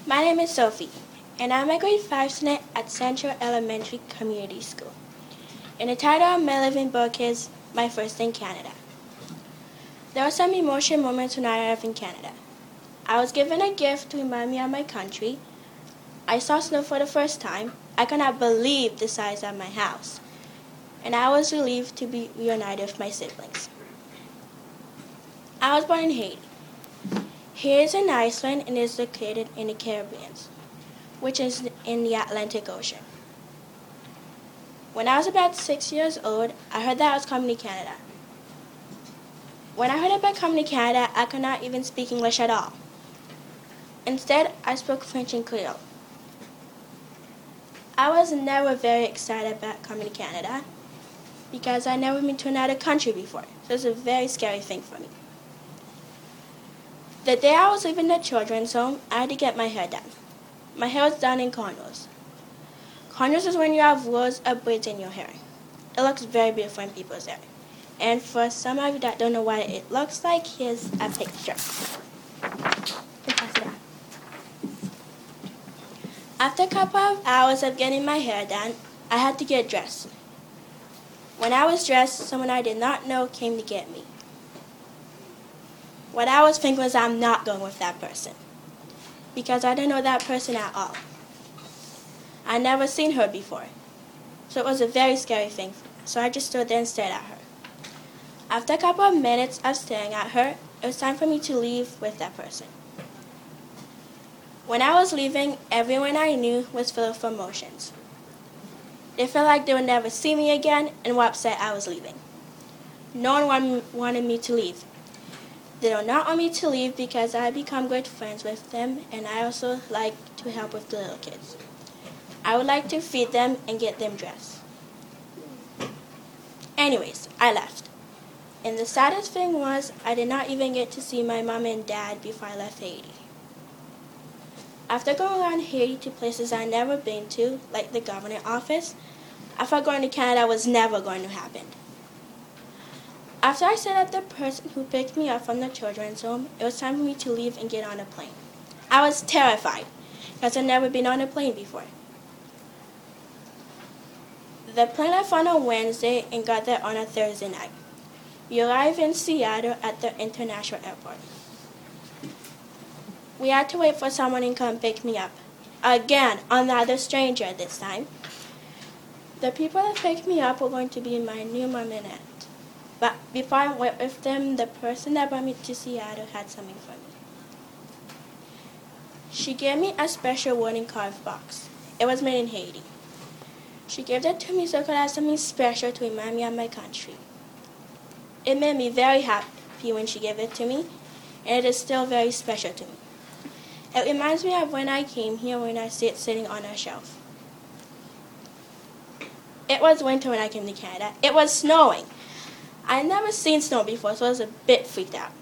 My name is Sophie, and I'm a grade 5 student at Central Elementary Community School. And the title of my living book is My First in Canada. There were some emotional moments when I arrived in Canada. I was given a gift to remind me of my country. I saw snow for the first time. I could not believe the size of my house. And I was relieved to be reunited with my siblings. I was born in Haiti. Haiti is in Iceland and is located in the Caribbean, which is in the Atlantic Ocean. When I was about 6 years old, I heard that I was coming to Canada. When I heard about coming to Canada, I could not even speak English at all. Instead, I spoke French and Creole. I was never very excited about coming to Canada because I never been to another country before, so it was a very scary thing for me. The day I was leaving the children's home, I had to get my hair done. My hair was done in cornrows. Cornrows is when you have rows of braids in your hair. It looks very beautiful in people's hair. And for some of you that don't know what it looks like, here's a picture. After a couple of hours of getting my hair done, I had to get dressed. When I was dressed, someone I did not know came to get me. What I was thinking was I'm not going with that person because I didn't know that person at all. I never seen her before, so it was a very scary thing. So I just stood there and stared at her. After a couple of minutes of staring at her, it was time for me to leave with that person. When I was leaving, everyone I knew was full of emotions. They felt like they would never see me again and were upset I was leaving. No one wanted me to leave. They do not want me to leave because I become good friends with them, and I also like to help with the little kids. I would like to feed them and get them dressed. Anyways, I left. And the saddest thing was I did not even get to see my mom and dad before I left Haiti. After going around Haiti to places I'd never been to, like the government office, I thought going to Canada was never going to happen. After I set up the person who picked me up from the children's home, it was time for me to leave and get on a plane. I was terrified because I'd never been on a plane before. The plane left on a Wednesday and got there on a Thursday night. We arrived in Seattle at the international airport. We had to wait for someone to come pick me up. Again, another stranger this time. The people that picked me up were going to be my new mom and aunt. But before I went with them, the person that brought me to Seattle had something for me. She gave me a special wooden carved box. It was made in Haiti. She gave it to me so I could have something special to remind me of my country. It made me very happy when she gave it to me, and it is still very special to me. It reminds me of when I came here when I see it sitting on a shelf. It was winter when I came to Canada. It was snowing. I had never seen snow before, so I was a bit freaked out.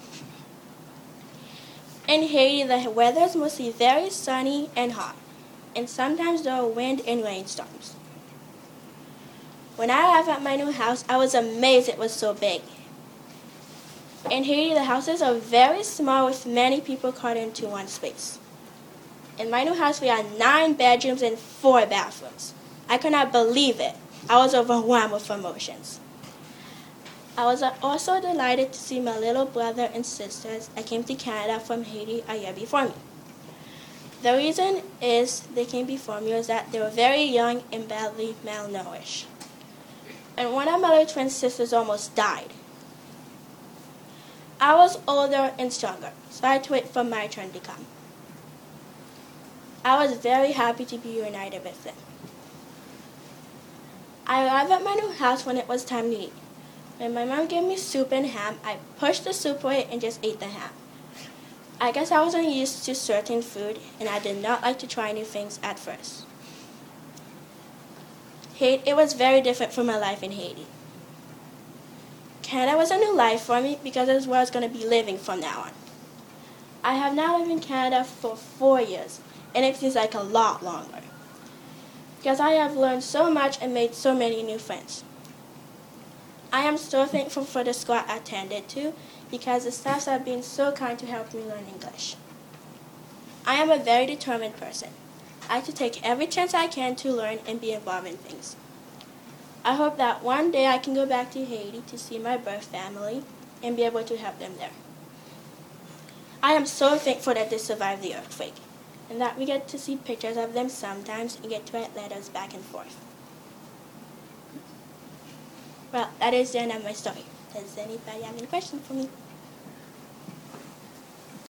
In Haiti, the weather is mostly very sunny and hot, and sometimes there are wind and rainstorms. When I arrived at my new house, I was amazed it was so big. In Haiti, the houses are very small with many people caught into one space. In my new house, we had 9 bedrooms and 4 bathrooms. I could not believe it. I was overwhelmed with emotions. I was also delighted to see my little brother and sisters that came to Canada from Haiti a year before me. The reason is they came before me was that they were very young and badly malnourished. And one of my little twin sisters almost died. I was older and stronger, so I had to wait for my turn to come. I was very happy to be reunited with them. I arrived at my new house when it was time to eat. When my mom gave me soup and ham, I pushed the soup away and just ate the ham. I guess I wasn't used to certain food, and I did not like to try new things at first. It was very different from my life in Haiti. Canada was a new life for me because it was where I was going to be living from now on. I have now lived in Canada for 4 years, and it feels like a lot longer. Because I have learned so much and made so many new friends. I am so thankful for the school I attended to because the staffs have been so kind to help me learn English. I am a very determined person. I like to take every chance I can to learn and be involved in things. I hope that one day I can go back to Haiti to see my birth family and be able to help them there. I am so thankful that they survived the earthquake and that we get to see pictures of them sometimes and get to write letters back and forth. Well, that is the end of my story. Does anybody have any questions for me?